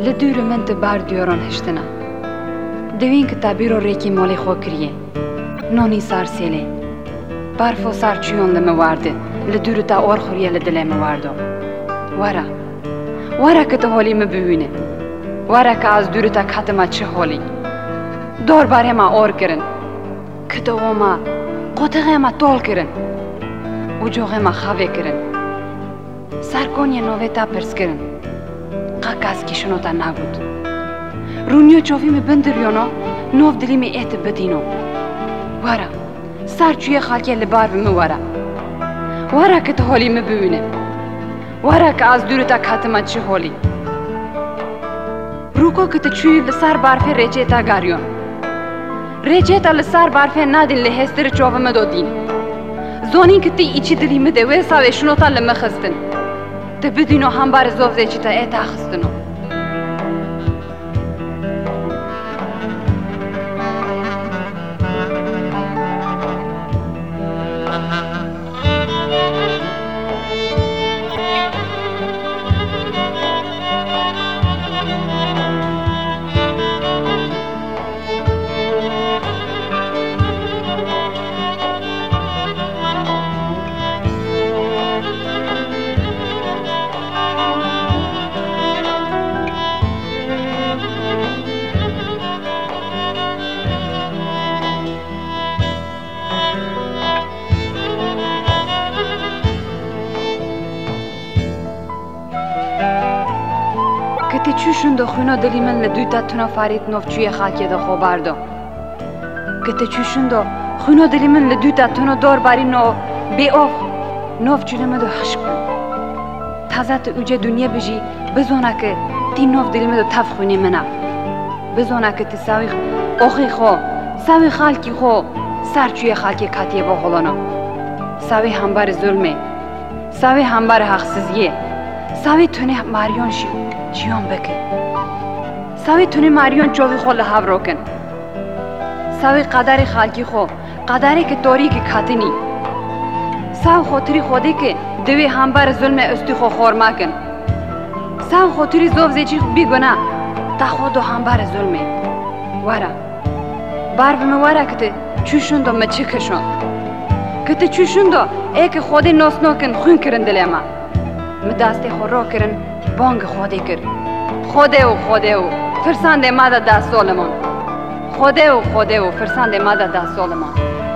لدور من تبار دیاران هشتنا دوین کتابی رو ریکی مالی خو کریه نانی سار سیله برف و سار چیون لموارده لدور تا اور خوریه لدله مواردو ورا که تو حالی مبوینه ورا که از دور تا کتما چه حالی دور باره ما اور کرن که تو ما قطعه ما طول کرن و جوغه ما خواه کرن سرکونی نوه تا پرس کرن قاکاز کشنو تا نگود رونیو چوفی می بندریانو نوف دلی می ایت بدینو ورا سر چوی خالکی لبار بمی ورا که تو حالی مبوینه ورا که از دور تا کتما چه حالی روکو که تو چوی لسر برفه ریچه تا گاریون ریچه تا لسر برفه نادین لحستر چوفه مدودین زونین که تی ایچی دلی مده وی ساوه شنو تا لمخستن ته بدینو هم بار زوفزه چی تا ایتا خستنو کتی چوشون دو خونو دلی من لدوی تا تنو فارید نوف چوی خاکی دو خو باردو کتی چوشون دو خونو دلی من لدوی تا تنو دور باری نو بی اوف نوف چونه من دو خشک کن تازه تا اوجه دنیا بجی بزونه که تی نوف دلی من دو تف خونی منه بزونه که تی ساوی اوخی خو ساوی خالکی خو سر چوی خالکی کاتیه با خلانو ساوی همبار ظلمه ساوی همبار حقسزیه ساوی تونه ماریون چیون بکن ساوی تونه ماریون چووی خو لحو روکن ساوی قدر خالکی خو قدری که توری که کاتنی ساو خاطری خوده که دوی همبر ظلم استی خو خورما کن ساو خاطری زوف زیچی بیگونه تا خودو همبر ظلمه بار بمه ورا کته چوشون دو مچه کشون کته چوشون دو ای که خودی نوسنو کن خون کرن دلی ما مداسته خو رو کرن بانگ خودی کر خوده و فرسانده ماده دا سولمان خوده و فرسانده ماده دا سولمان